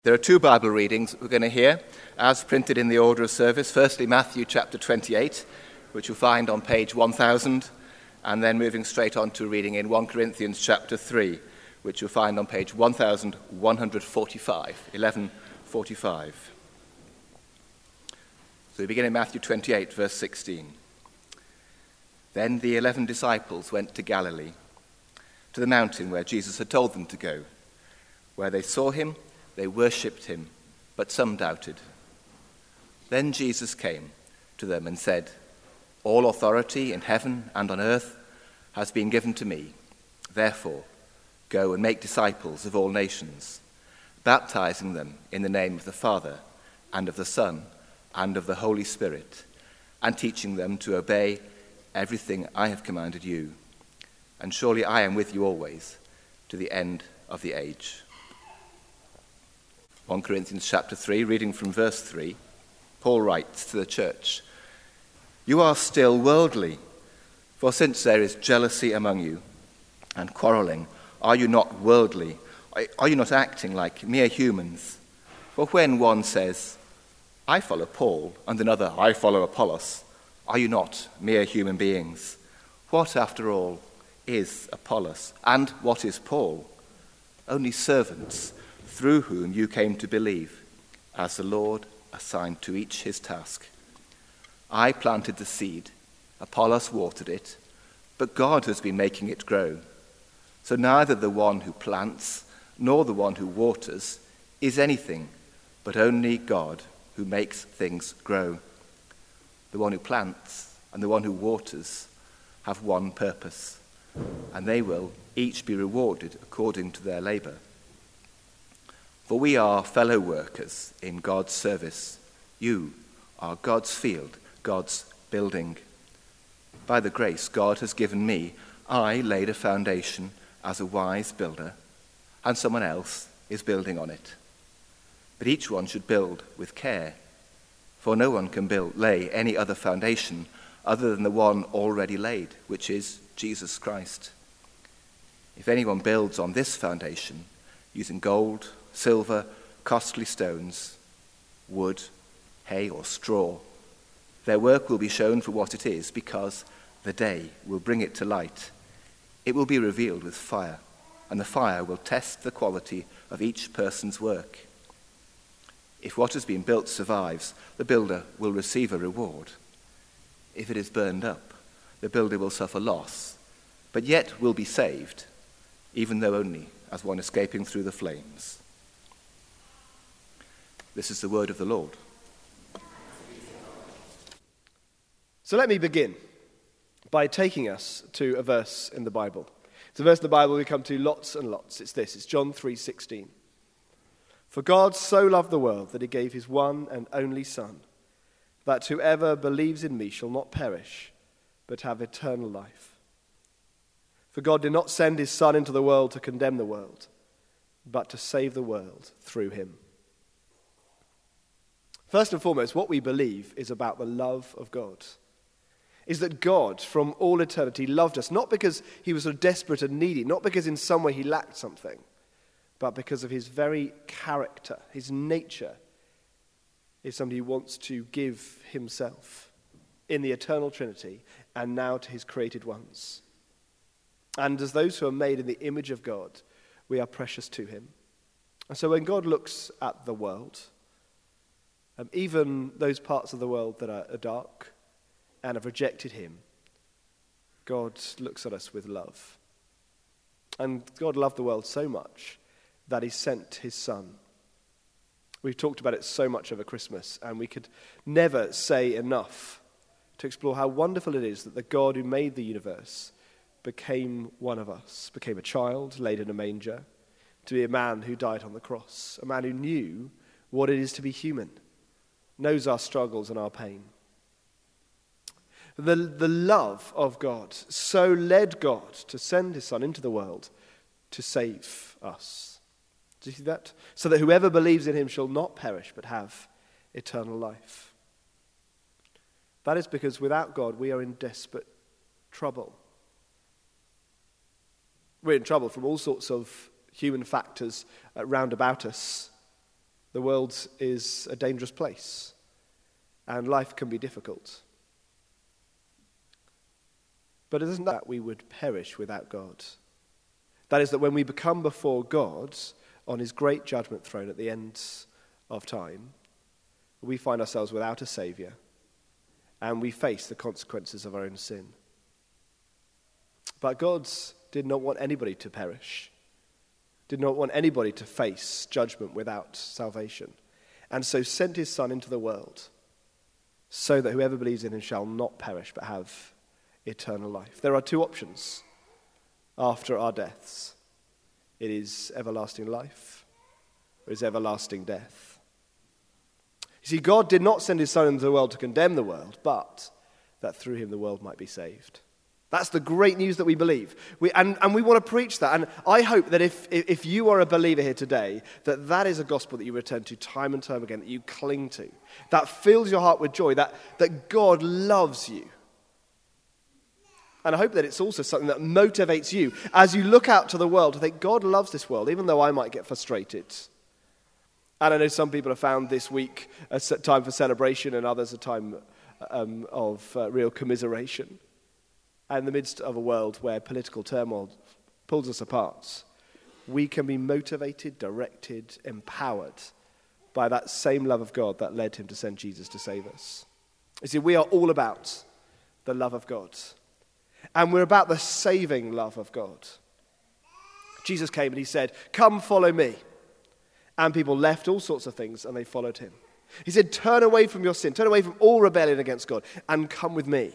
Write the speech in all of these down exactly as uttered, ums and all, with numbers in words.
There are two Bible readings we're going to hear, as printed in the order of service. Firstly, Matthew chapter twenty-eight, which you'll find on page one thousand, and then moving straight on to reading in First Corinthians chapter three, which you'll find on page one thousand one hundred forty-five, eleven forty-five. So we begin in Matthew twenty-eight, verse sixteen. Then the eleven disciples went to Galilee, to the mountain where Jesus had told them to go. Where they saw him, they worshipped him, but some doubted. Then Jesus came to them and said, "All authority in heaven and on earth has been given to me. Therefore, go and make disciples of all nations, baptizing them in the name of the Father and of the Son and of the Holy Spirit, and teaching them to obey everything I have commanded you. And surely I am with you always, to the end of the age." First Corinthians chapter three, reading from verse three, Paul writes to the church, "You are still worldly, for since there is jealousy among you and quarreling, are you not worldly? Are you not acting like mere humans? For when one says, 'I follow Paul,' and another, 'I follow Apollos,' are you not mere human beings? What, after all, is Apollos? And what is Paul? Only servants through whom you came to believe, as the Lord assigned to each his task. I planted the seed, Apollos watered it, but God has been making it grow. So neither the one who plants nor the one who waters is anything, but only God who makes things grow. The one who plants and the one who waters have one purpose, and they will each be rewarded according to their labor. For we are fellow workers in God's service. You are God's field, God's building. By the grace God has given me, I laid a foundation as a wise builder, and someone else is building on it. But each one should build with care, for no one can build, lay any other foundation other than the one already laid, which is Jesus Christ. If anyone builds on this foundation using gold, silver, costly stones, wood, hay, or straw, their work will be shown for what it is, because the day will bring it to light. It will be revealed with fire, and the fire will test the quality of each person's work. If what has been built survives, the builder will receive a reward. If it is burned up, the builder will suffer loss, but yet will be saved, even though only as one escaping through the flames. This is the word of the Lord. So let me begin by taking us to a verse in the Bible. It's a verse in the Bible we come to lots and lots. It's this, it's John three sixteen. "For God so loved the world that he gave his one and only Son, that whoever believes in me shall not perish, but have eternal life. For God did not send his Son into the world to condemn the world, but to save the world through him." First and foremost, what we believe is about the love of God. Is that God, from all eternity, loved us, not because he was sort of desperate and needy, not because in some way he lacked something, but because of his very character, his nature, is somebody who wants to give himself in the eternal Trinity and now to his created ones. And as those who are made in the image of God, we are precious to him. And so when God looks at the world, um, even those parts of the world that are, are dark and have rejected him, God looks at us with love. And God loved the world so much that he sent his Son. We've talked about it so much over Christmas, and we could never say enough to explore how wonderful it is that the God who made the universe became one of us, became a child laid in a manger, to be a man who died on the cross, a man who knew what it is to be human, knows our struggles and our pain. The, the love of God so led God to send his Son into the world to save us. Do you see that? So that whoever believes in him shall not perish but have eternal life. That is because without God we are in desperate trouble. We're in trouble from all sorts of human factors uh, round about us. The world is a dangerous place, and life can be difficult. But it isn't that we would perish without God. That is, that when we become before God on his great judgment throne at the end of time, we find ourselves without a saviour, and we face the consequences of our own sin. But God did not want anybody to perish, did not want anybody to face judgment without salvation, and so sent his Son into the world so that whoever believes in him shall not perish but have eternal life. There are two options after our deaths. It is everlasting life, or it is everlasting death. You see, God did not send his Son into the world to condemn the world, but that through him the world might be saved. That's the great news that we believe. We, and, and we want to preach that. And I hope that if, if you are a believer here today, that that is a gospel that you return to time and time again, that you cling to, that fills your heart with joy, that, that God loves you. And I hope that it's also something that motivates you as you look out to the world to think, God loves this world, even though I might get frustrated. And I know some people have found this week a time for celebration and others a time um, of uh, real commiseration. And in the midst of a world where political turmoil pulls us apart, we can be motivated, directed, empowered by that same love of God that led him to send Jesus to save us. You see, we are all about the love of God. And we're about the saving love of God. Jesus came and he said, "Come follow me." And people left all sorts of things and they followed him. He said, "Turn away from your sin, turn away from all rebellion against God, and come with me."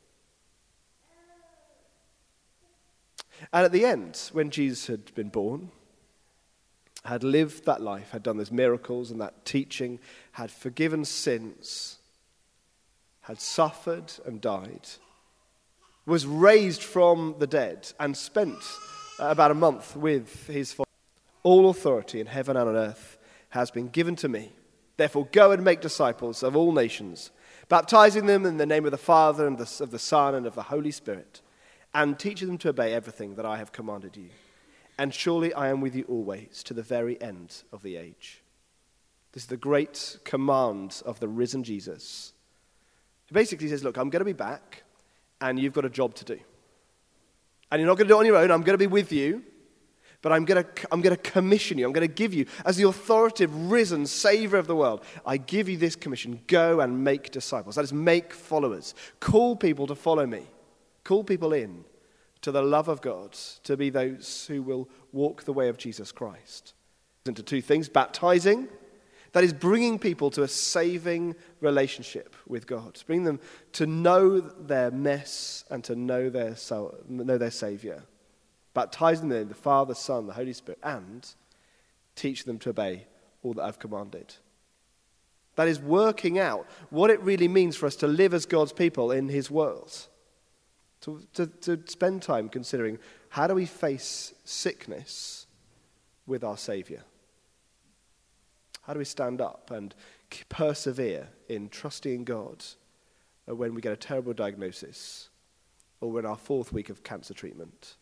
And at the end, when Jesus had been born, had lived that life, had done those miracles and that teaching, had forgiven sins, had suffered and died, was raised from the dead and spent about a month with his Father. All authority in heaven and on earth has been given to me. Therefore go and make disciples of all nations, baptizing them in the name of the Father and of the Son and of the Holy Spirit, and teaching them to obey everything that I have commanded you. And surely I am with you always to the very end of the age. This is the great command of the risen Jesus. He basically says, look, I'm going to be back, and you've got a job to do. And you're not going to do it on your own. I'm going to be with you, but I'm going to, I'm going to commission you. I'm going to give you, as the authoritative, risen Savior of the world, I give you this commission. Go and make disciples. That is, make followers. Call people to follow me. Call people in to the love of God, to be those who will walk the way of Jesus Christ. Into two things: baptizing, that is bringing people to a saving relationship with God, bring them to know their mess and to know their know their Savior, baptizing them in the Father, Son, the Holy Spirit, and teach them to obey all that I've commanded. That is working out what it really means for us to live as God's people in his world. To, to, to spend time considering, how do we face sickness with our Savior? How do we stand up and persevere in trusting in God when we get a terrible diagnosis or we're in our fourth week of cancer treatment?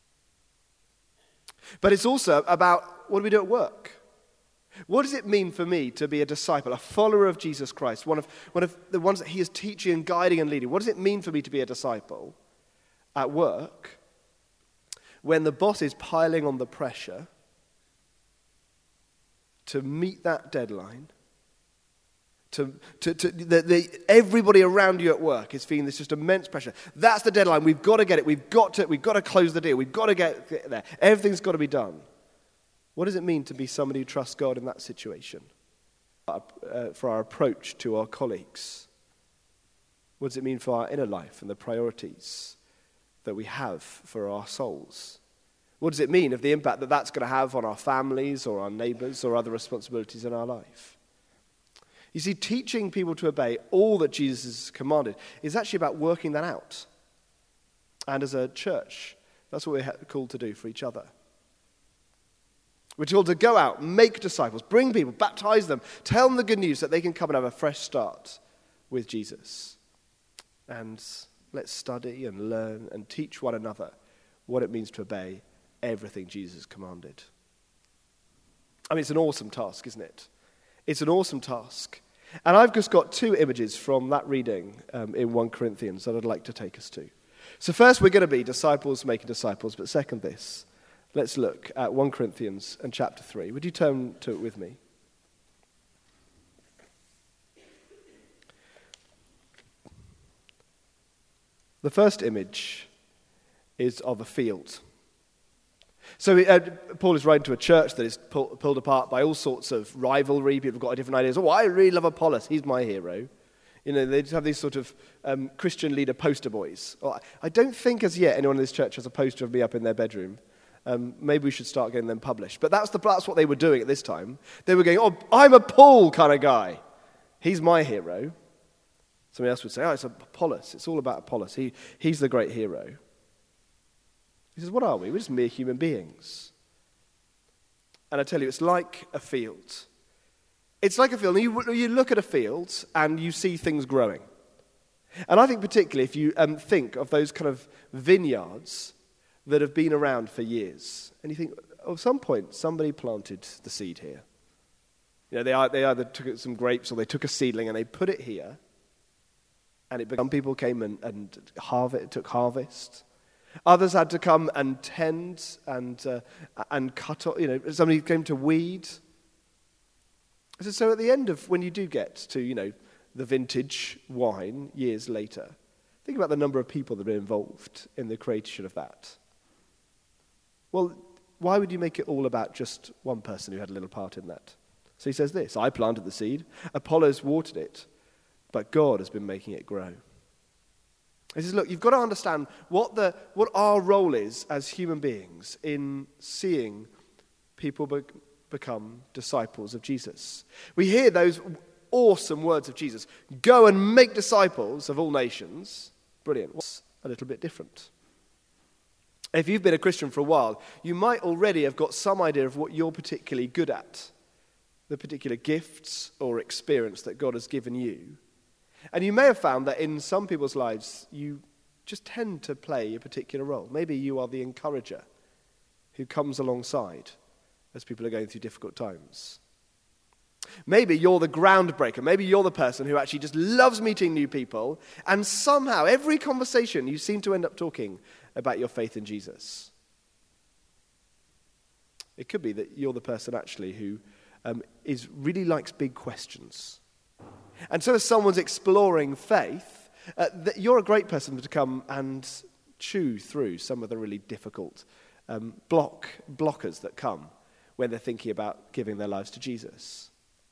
But it's also about, what do we do at work? What does it mean for me to be a disciple, a follower of Jesus Christ, one of, one of the ones that he is teaching and guiding and leading? What does it mean for me to be a disciple at work when the boss is piling on the pressure to meet that deadline, to, to, to the, the, everybody around you at work is feeling this just immense pressure. That's the deadline. We've got to get it. We've got to, we've got to close the deal. We've got to get, get there. Everything's got to be done. What does it mean to be somebody who trusts God in that situation? Uh, for our approach to our colleagues? What does it mean for our inner life and the priorities that we have for our souls? What does it mean of the impact that that's going to have on our families or our neighbors or other responsibilities in our life? You see, teaching people to obey all that Jesus has commanded is actually about working that out. And as a church, that's what we're called to do for each other. We're told to go out, make disciples, bring people, baptize them, tell them the good news that they can come and have a fresh start with Jesus. And let's study and learn and teach one another what it means to obey everything Jesus commanded. I mean, it's an awesome task, isn't it? It's an awesome task. And I've just got two images from that reading um, in First Corinthians that I'd like to take us to. So first, we're going to be disciples making disciples, but second this, let's look at First Corinthians and chapter three. Would you turn to it with me? The first image is of a field. So uh, Paul is writing to a church that is pull, pulled apart by all sorts of rivalry. People have got different ideas. Oh, I really love Apollos. He's my hero. You know, they just have these sort of um, Christian leader poster boys. Well, I don't think as yet anyone in this church has a poster of me up in their bedroom. Um, maybe we should start getting them published. But that's, the, that's what they were doing at this time. They were going, oh, I'm a Paul kind of guy. He's my hero. Somebody else would say, oh, it's Apollos. It's all about Apollos. He, he's the great hero. He says, what are we? We're just mere human beings. And I tell you, it's like a field. It's like a field. You, you look at a field and you see things growing. And I think particularly if you um, think of those kind of vineyards that have been around for years, and you think, oh, at some point, somebody planted the seed here. You know, they, they either took some grapes or they took a seedling and they put it here. And it, some people came and, and harvest, took harvest. Others had to come and tend and uh, and cut off. You know, somebody came to weed. So, so at the end of when you do get to you know the vintage wine years later, think about the number of people that are involved in the creation of that. Well, why would you make it all about just one person who had a little part in that? So he says this: I planted the seed, Apollos watered it, but God has been making it grow. He says, look, you've got to understand what the what our role is as human beings in seeing people be- become disciples of Jesus. We hear those awesome words of Jesus, go and make disciples of all nations. Brilliant. What's a little bit different? If you've been a Christian for a while, you might already have got some idea of what you're particularly good at, the particular gifts or experience that God has given you. And you may have found that in some people's lives, you just tend to play a particular role. Maybe you are the encourager who comes alongside as people are going through difficult times. Maybe you're the groundbreaker. Maybe you're the person who actually just loves meeting new people, and somehow every conversation you seem to end up talking about your faith in Jesus. It could be that you're the person actually who um, is really likes big questions. And so as someone's exploring faith, uh, that you're a great person to come and chew through some of the really difficult um, block blockers that come when they're thinking about giving their lives to Jesus.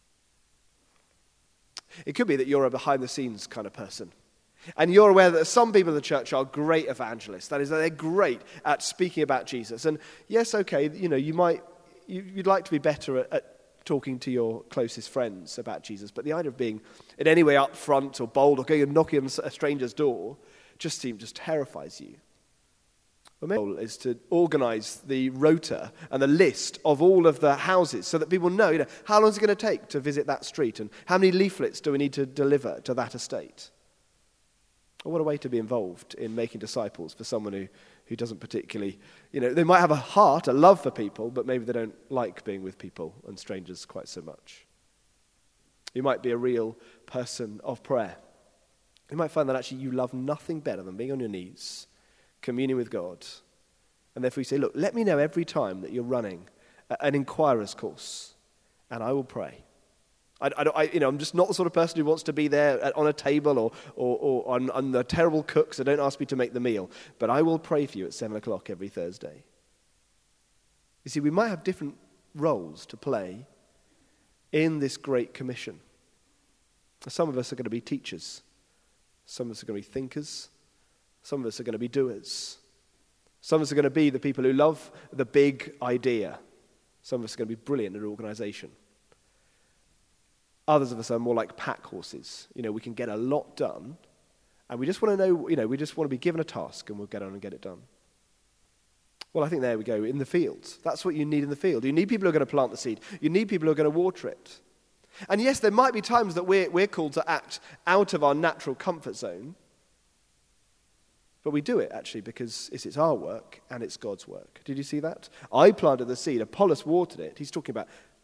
It could be that you're a behind-the-scenes kind of person. And you're aware that some people in the church are great evangelists. That is, they're great at speaking about Jesus. And yes, okay, you know, you might, you, you'd like to be better at, at talking to your closest friends about Jesus, but the idea of being in any way up front or bold or going and knocking on a stranger's door just seems, just terrifies you. Well, my goal is to organize the rota and the list of all of the houses so that people know, you know, how long is it going to take to visit that street and how many leaflets do we need to deliver to that estate? Well, what a way to be involved in making disciples for someone who, who doesn't particularly, you know, they might have a heart, a love for people, but maybe they don't like being with people and strangers quite so much. You might be a real person of prayer. You might find that actually you love nothing better than being on your knees, communing with God. And therefore you say, look, let me know every time that you're running an inquirer's course, and I will pray. I, I, I, you know, I'm just not the sort of person who wants to be there at, on a table or, or, or on, on the terrible cook, so don't ask me to make the meal. But I will pray for you at seven o'clock every Thursday. You see, we might have different roles to play in this great commission. Some of us are going to be teachers. Some of us are going to be thinkers. Some of us are going to be doers. Some of us are going to be the people who love the big idea. Some of us are going to be brilliant at organization. Others of us are more like pack horses. You know, we can get a lot done, and we just want to know, you know, we just want to be given a task, and we'll get on and get it done. Well, I think there we go, in the fields. That's what you need in the field. You need people who are going to plant the seed. You need people who are going to water it. And yes, there might be times that we're, we're called to act out of our natural comfort zone, but we do it, actually, because it's, it's our work and it's God's work. Did you see that? I planted the seed, Apollos watered it. He's talking about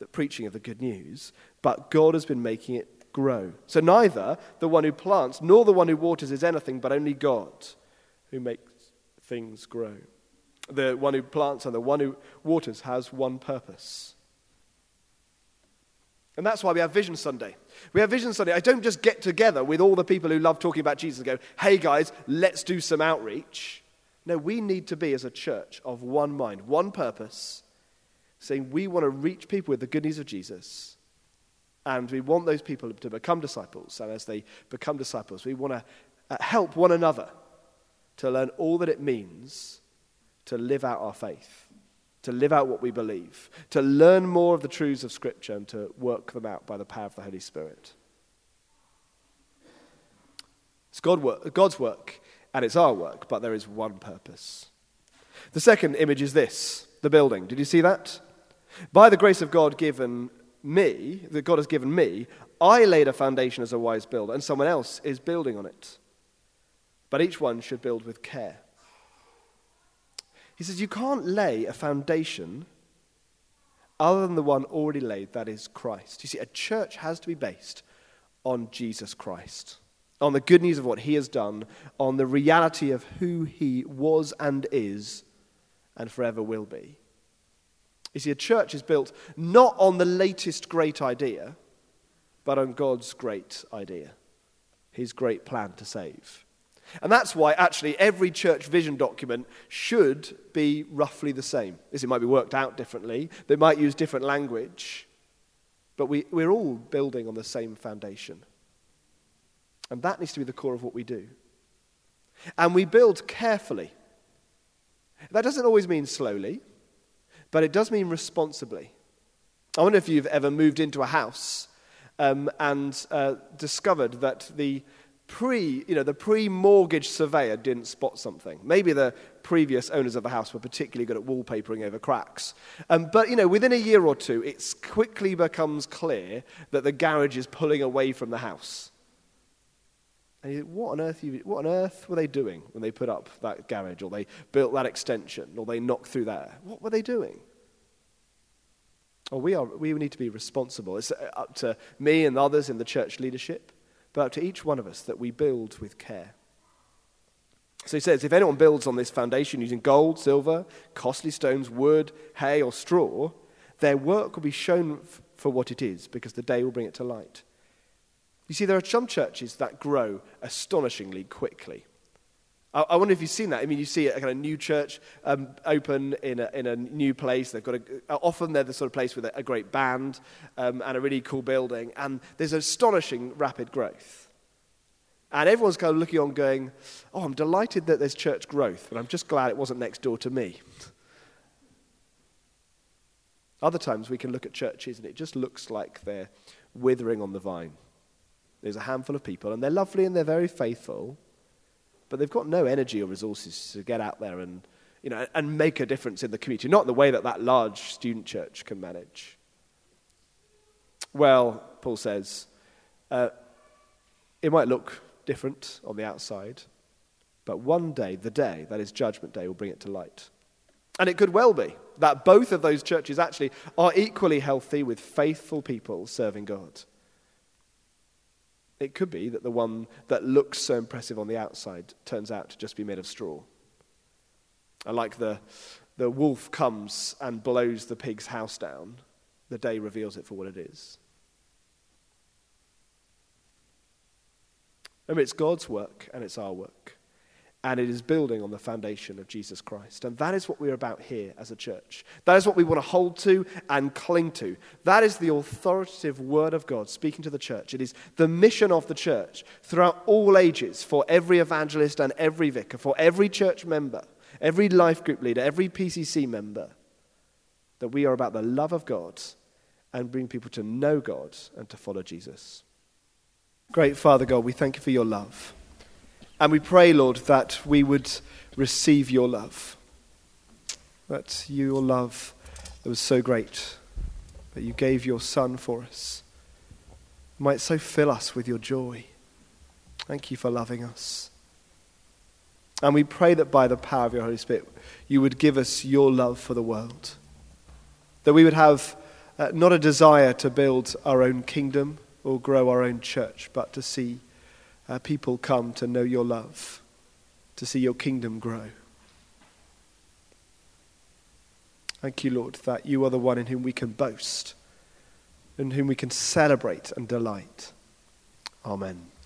the preaching of the good news, but God has been making it grow. So neither the one who plants nor the one who waters is anything, but only God who makes things grow. The one who plants and the one who waters has one purpose. And that's why we have Vision Sunday. We have Vision Sunday. I don't just get together with all the people who love talking about Jesus and go, hey guys, let's do some outreach. No, we need to be as a church of one mind, one purpose, saying we want to reach people with the good news of Jesus. And we want those people to become disciples. And as they become disciples, we want to help one another to learn all that it means to live out our faith, to live out what we believe, to learn more of the truths of Scripture and to work them out by the power of the Holy Spirit. It's God work, God's work, and it's our work, but there is one purpose. The second image is this, the building. Did you see that? By the grace of God given me, that God has given me, I laid a foundation as a wise builder, and someone else is building on it. But each one should build with care. He says you can't lay a foundation other than the one already laid, that is Christ. You see, a church has to be based on Jesus Christ, on the good news of what he has done, on the reality of who he was and is and forever will be. You see, a church is built not on the latest great idea, but on God's great idea, his great plan to save. And that's why, actually, every church vision document should be roughly the same. It might be worked out differently. They might use different language. But we, we're all building on the same foundation. And that needs to be the core of what we do. And we build carefully. That doesn't always mean slowly, but it does mean responsibly. I wonder if you've ever moved into a house um, and uh, discovered that the Pre, you know, the pre-mortgage surveyor didn't spot something. Maybe the previous owners of the house were particularly good at wallpapering over cracks. Um, but, you know, within a year or two, it quickly becomes clear that the garage is pulling away from the house. And you think, what on earth, you, what on earth were they doing when they put up that garage, or they built that extension, or they knocked through there? What were they doing? Well, we are. We need to be responsible. It's up to me and others in the church leadership, but up to each one of us that we build with care. So he says, if anyone builds on this foundation using gold, silver, costly stones, wood, hay, or straw, their work will be shown f- for what it is, because the day will bring it to light. You see, there are some churches that grow astonishingly quickly. I, I wonder if you've seen that. I mean, you see a kind of new church um, open in a, in a new place. They've got a, often they're the sort of place with a, a great band um, and a really cool building, and there's astonishing rapid growth. And everyone's kind of looking on going, oh, I'm delighted that there's church growth, but I'm just glad it wasn't next door to me. Other times we can look at churches and it just looks like they're withering on the vine. There's a handful of people, and they're lovely and they're very faithful, but they've got no energy or resources to get out there and, you know, and make a difference in the community, not in the way that that large student church can manage. Well, Paul says, uh, it might look different on the outside, but one day, the day, that is Judgment Day, will bring it to light. And it could well be that both of those churches actually are equally healthy with faithful people serving God. It could be that the one that looks so impressive on the outside turns out to just be made of straw. And like the, the wolf comes and blows the pig's house down, the day reveals it for what it is. I mean, it's God's work and it's our work. And it is building on the foundation of Jesus Christ. And that is what we're about here as a church. That is what we want to hold to and cling to. That is the authoritative word of God speaking to the church. It is the mission of the church throughout all ages, for every evangelist and every vicar, for every church member, every life group leader, every P C C member, that we are about the love of God and bring people to know God and to follow Jesus. Great Father God, we thank you for your love. And we pray, Lord, that we would receive your love. That your love that was so great, that you gave your Son for us, might so fill us with your joy. Thank you for loving us. And we pray that by the power of your Holy Spirit, you would give us your love for the world. That we would have Uh, not a desire to build our own kingdom or grow our own church, but to see uh, people come to know your love, to see your kingdom grow. Thank you, Lord, that you are the one in whom we can boast, in whom we can celebrate and delight. Amen.